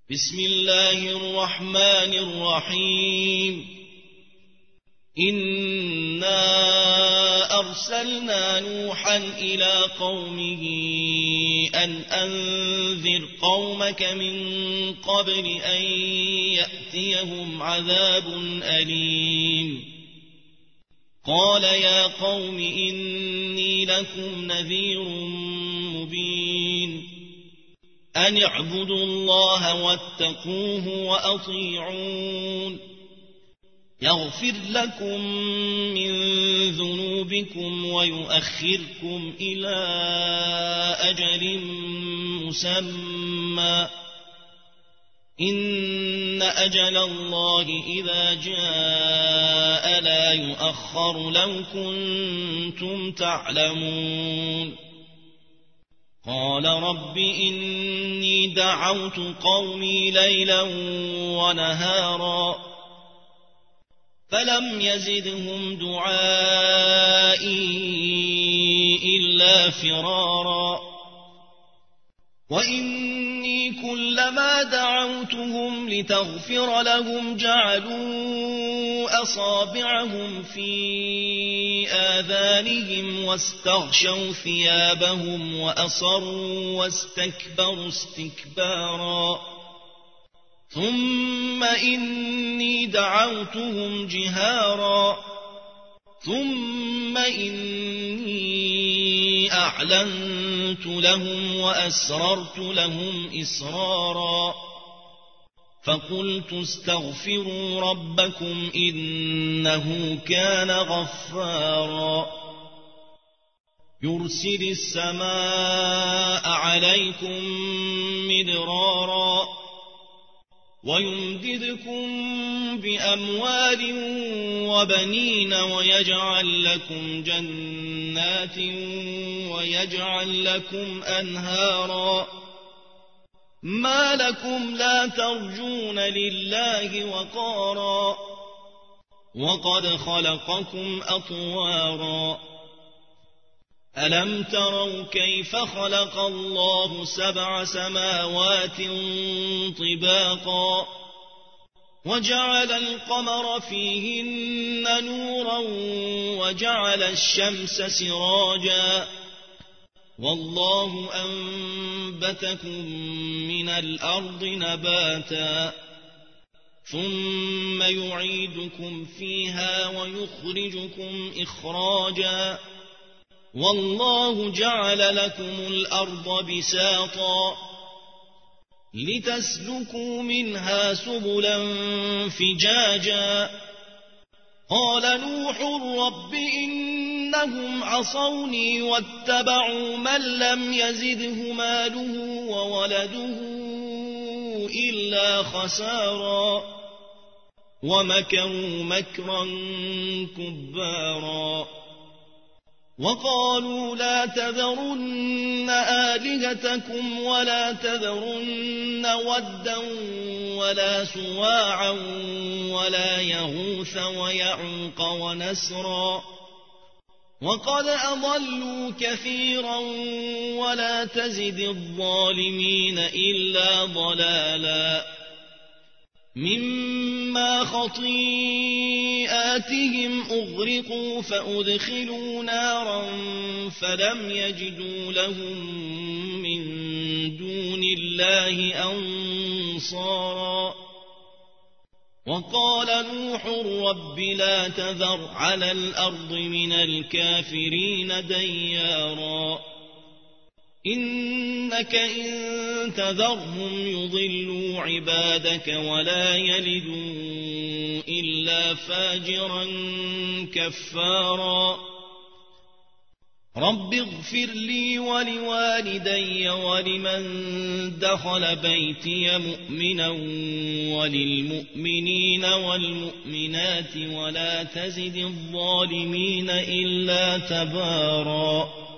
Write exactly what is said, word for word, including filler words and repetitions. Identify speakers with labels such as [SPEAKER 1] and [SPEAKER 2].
[SPEAKER 1] بسم الله الرحمن الرحيم إنا أرسلنا نوحا إلى قومه أن أنذر قومك من قبل أن يأتيهم عذاب أليم قال يا قوم إني لكم نذير مبين أن اعبدوا الله واتقوه وأطيعون يغفر لكم من ذنوبكم ويؤخركم إلى أجل مسمى إن أجل الله إذا جاء لا يؤخر لو كنتم تعلمون قال رب إني دعوت قومي ليلا ونهارا فلم يزدهم دعائي إلا فرارا وإني كلما دعوتهم لتغفر لهم جعلوا أصابعهم في آذانهم واستغشوا ثيابهم وأصروا واستكبروا استكبارا ثم إني دعوتهم جهارا ثم إني أعلنت لهم وأسررت لهم إسرارا فقلت استغفروا ربكم إنه كان غفارا يرسل السماء عليكم مدرارا ويمددكم بأموال وبنين ويجعل لكم جنات ويجعل لكم أنهارا ما لكم لا ترجون لله وقارا وقد خلقكم أطوارا ألم تروا كيف خلق الله سبع سماوات طباقا وجعل القمر فيهن نورا وجعل الشمس سراجا والله أنبتكم من الأرض نباتا ثم يعيدكم فيها ويخرجكم إخراجا والله جعل لكم الأرض بساطا لتسلكوا منها سبلا فجاجا قال نوح رب إنهم عصوني واتبعوا من لم يزده ماله وولده إلا خسارا ومكروا مكرا كبارا وقالوا لا تذرن آلهتكم ولا تذرن ودا ولا سواعا ولا يغوث ويعوق ونسرا وقد أضلوا كثيرا ولا تزد الظالمين إلا ضلالا مما خطيئاتهم أغرقوا فأدخلوا نارا فلم يجدوا لهم من دون الله أنصارا وقال نوح رب لا تذر على الأرض من الكافرين ديارا إنك إن تذرهم يضلوا عبادك ولا يلدوا إلا فاجرا كفارا رب اغفر لي ولوالدي ولمن دخل بيتي مؤمنا وللمؤمنين والمؤمنات ولا تزد الظالمين إلا تبارا